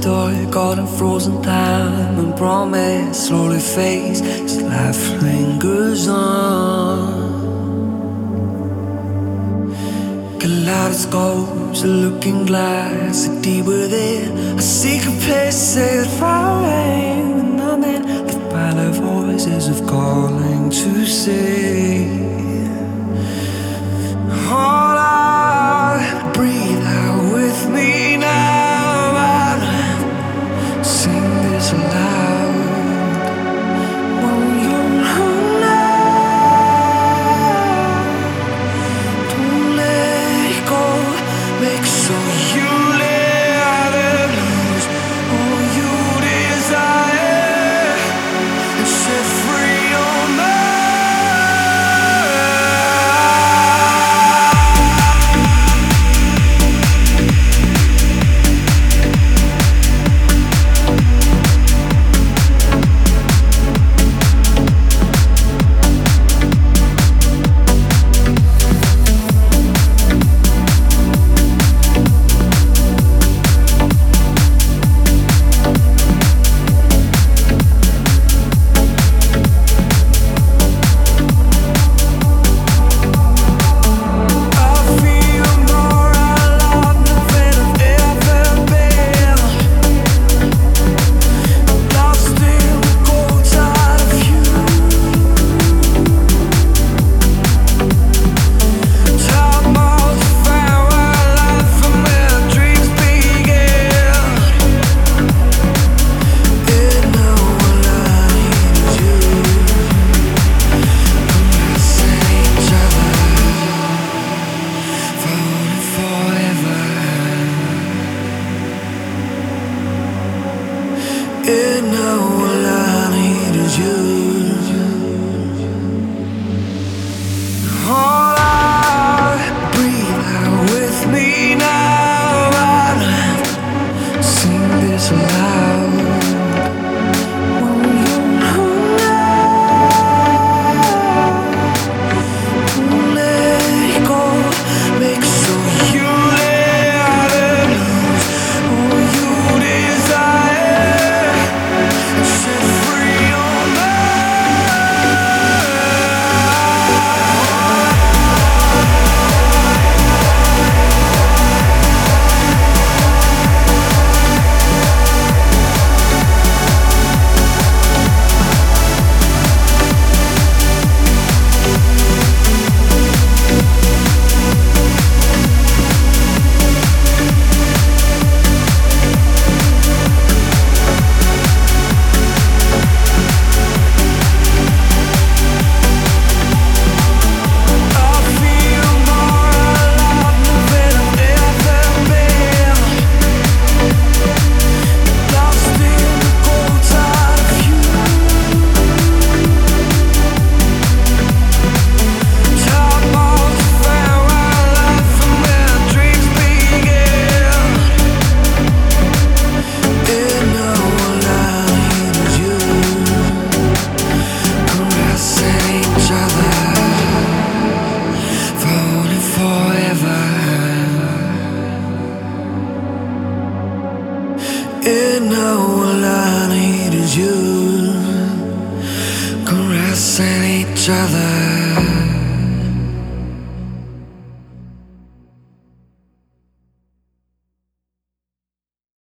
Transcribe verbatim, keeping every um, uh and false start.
door, caught in frozen time and promise slowly fades as life lingers on. Kaleidoscopes, a looking glass, a deep within, a secret place set far away. And I'm in the final voices of calling to say, all I breathe out with me now. I sing this aloud. Won't you hold on? Don't let go. Make sure you let lose all you desire and set free your mind. And now all I need is you. All I breathe out with me now. I sing this aloud. Won't you hold on? Don't let go. Make sure you let lose all you desire. Set free your mind. And now all I need is you, caressing each other.